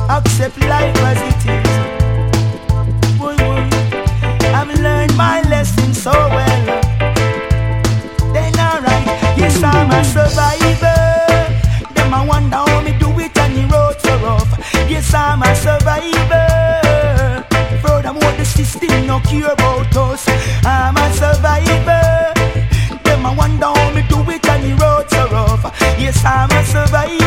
accept life as it is. Boy, boy, I've learned my lesson so well. Then alright, yes I'm a survivor. Them I wonder how me do it and the road so rough. Yes I'm a survivor. Furthermore the system no care about us. I'm a survivor. Them I wonder how me do it and the road so rough. Yes I'm a survivor.